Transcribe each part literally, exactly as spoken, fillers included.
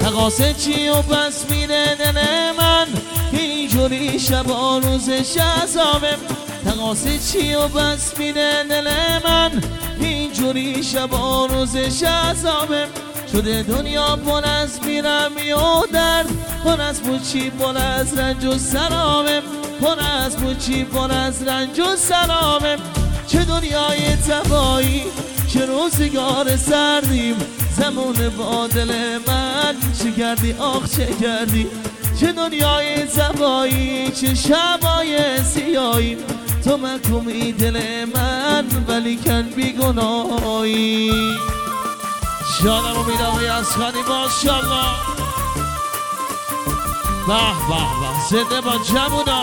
تقاصه چی و پس میره دل من، اینجوری شبا روزش عذابه. تقاصه چی و بس میره دل من، اینجوری شبا روزش عذابه. شده دنیا پر از بیرمی و درد، پر از پوچی پر از رنج و سرامه، پر از پوچی پر از رنج و سرامه. چه دنیای تبایی، چه روزگار سردیم، زمان با دل من چه کردی آخ چه کردی. چه دنیای تبایی، چه شبای سیایی، تو محکومی دل من ولیکن بیگناهی. شادم و میرم از خانی ماشالله. به به به زنده با جمونا.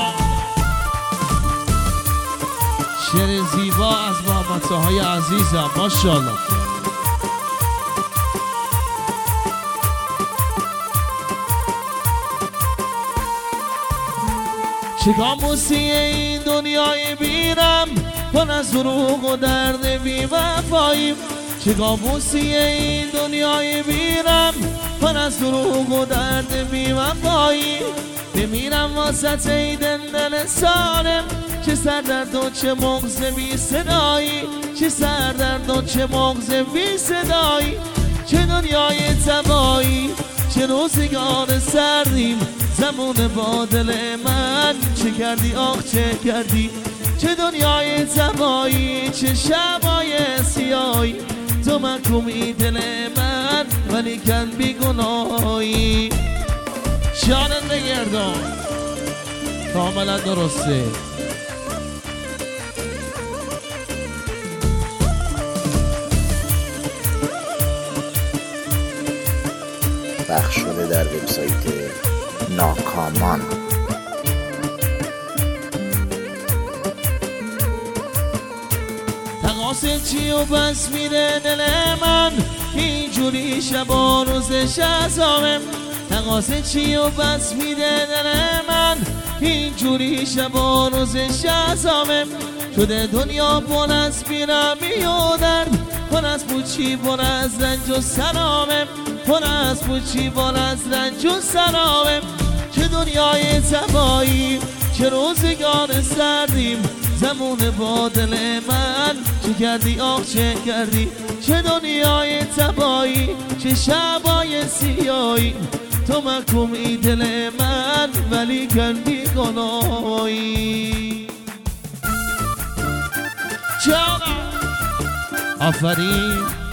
شعر زیبا از محمد طاهای عزیزم ماشالله. چه کاموسی این دنیای بیرم، پر از دروغ و درد بی وفایی. چه کابوسی این دنیای بیرم، پر از دروغ و درد بی وفایی. بمیرم واسط ای دل سالم، چه سردرد و چه مغز بی صدایی، چه سردرد و چه مغز بی صدایی. چه دنیای تبایی، چه روزگار سردیم، زمان با دل من چه کردی آخ چه کردی. چه دنیای تبایی، چه شبای سیایی، تو محکومی دل من ولیکن بیگناهی. شانت بگردم کاملا درسته. پخش شده در وبسایت ناکامان. تقاصه چی و بس میره دل من، اینجوری شبا روزش عذابه. تقاصه چی و بس میره دل من، اینجوری شبا روزش عذابه. شده دنیا پر از بیرمی و درد، پر از پوچی پر از رنج و سرامه، پر از پوچی پر از رنج و سرامه. چه دنیای تبایی، چه روزگار سردیم، زمان با دل من چه کردی آخ چه کردی. چه دنیای تبایی، چه شبای سیایی، تو محکومی دل من ولیکن بیگناهی. جانم آفرین.